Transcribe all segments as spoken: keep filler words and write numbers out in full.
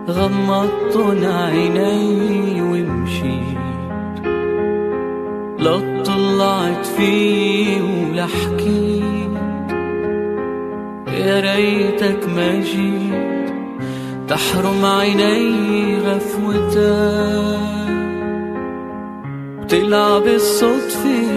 غمضت عيني ومشيت، لا طلعت فيه ولا حكيت، يا ريتك ما جيت تحرم عيني غفوتك، وتلعب الصدفة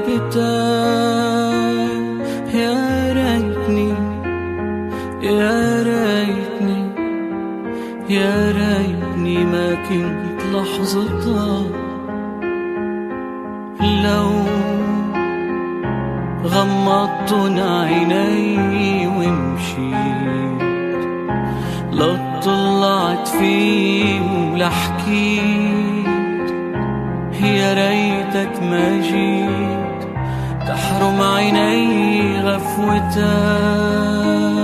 لعبتك. يا ريتني يا ريتني يا ريتني ما كنت لحظتها، لو غمضت عيني ومشيت، لا طلعت فيه ولا حكيت، يا ريتك ما جيت تحرم عيني غفوتك،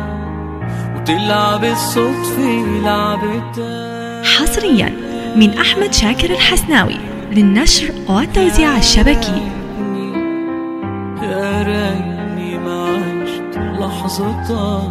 وتلعب الصدفة لعبتك. حصريا من أحمد شاكر الحسناوي للنشر والتوزيع الشبكي. يا ريتني ما عشت لحظتها،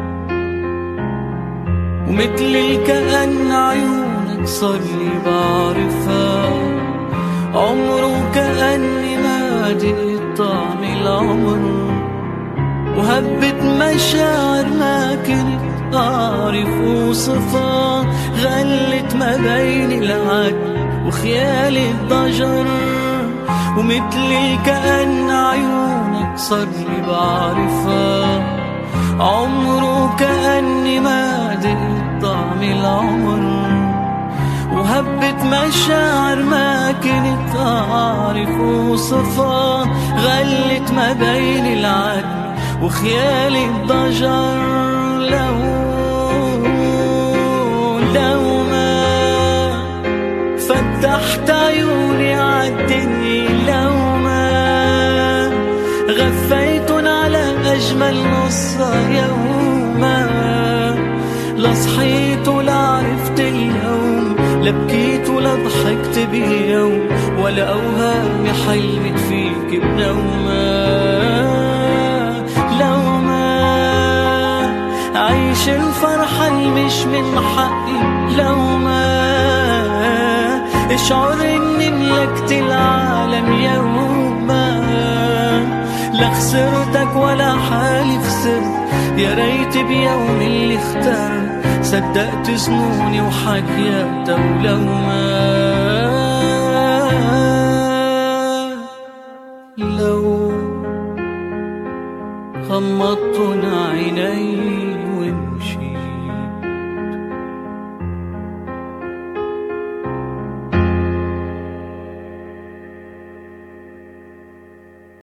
ومثل الكأن عيونك صار لي بعرفها، عمره كأني ما دقت طعم العمر، وهبت مشاعر ما كنت أعرف أوصفها، غلت ما بين العدل وخيالي الضجر، ومثل الكأن عيونك صار لي بعرفها، عمره كأني ما دقت طعم العمر، وهبت مشاعر ما كنت أعرف أوصفها، غلت ما بين العدل وخيالي الضجر. لو لو ما فتحت عيوني عالدنيا، لو ما غفيتن على أجمل نصها يوما، لصحيت ولا عرفت اليوم، لبكيت ولا ضحكت بيوم، ولا أوهامي حلمت فيك بنوما. لو ما عيش الفرحة المش من حقي، لو ما اشعر اني ملكت العالم يوما، لا خسرتك ولا حالي خسرت، يا ريت بيوم اللي اختار صدقت ظنوني وحكياتها. ولو ما لو غمضت عيني